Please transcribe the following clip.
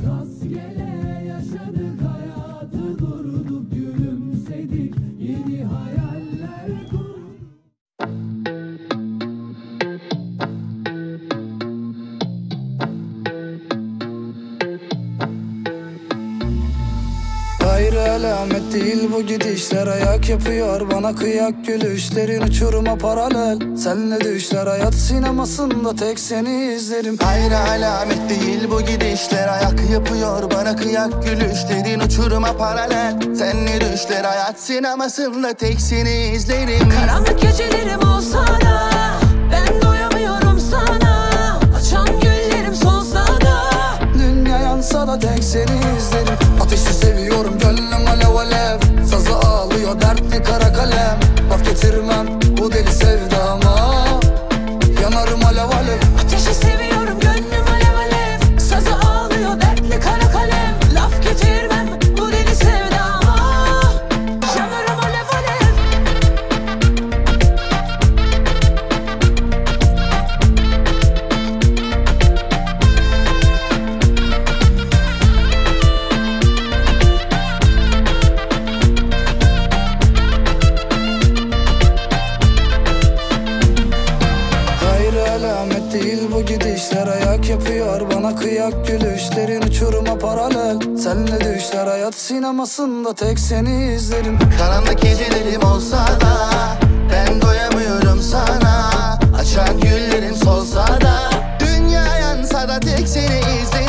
Rastgele yaşadık hayatı, durduk gülümsedik, yeni hayaller kurduk. Hayır alamet değil bu gidişler, ayak yapıyor bana kıyak gülüşlerin uçuruma paralel. Senle düşler hayat sinemasında tek seni izlerim. Hayır alamet değil bu gidişler, ayak yapıyor bana kıyak gülüşlerin uçuruma paralel. Senle düşler hayat sinemasında tek seni izlerim. Karanlık gecelerim olsa da ben doyamıyorum sana. Açan güllerim solsa da Dünya yansa da tek seni izlerim. Ateşi seviyorum gönlüm alev alev, sazı ağlıyor dertli kara kalem. Laf getirmem bu deli sevdama, yanarım alev alev. ateşi seviyorum gönlüm alev alev, sazı ağlıyor dertli kara kalem. Laf getirmem bu deli sevdama, yanarım alev alev. Hayır alamet değil bu gidişler, ayak yapıyor bana kıyak gülüşlerin uçuruma paralel. Senle düşler hayat sinemasında tek seni izlerim. Karanlık gecelerim olsa da ben doyamıyorum sana. Açan güllerin solsa da dünya yansa da tek seni izlerim.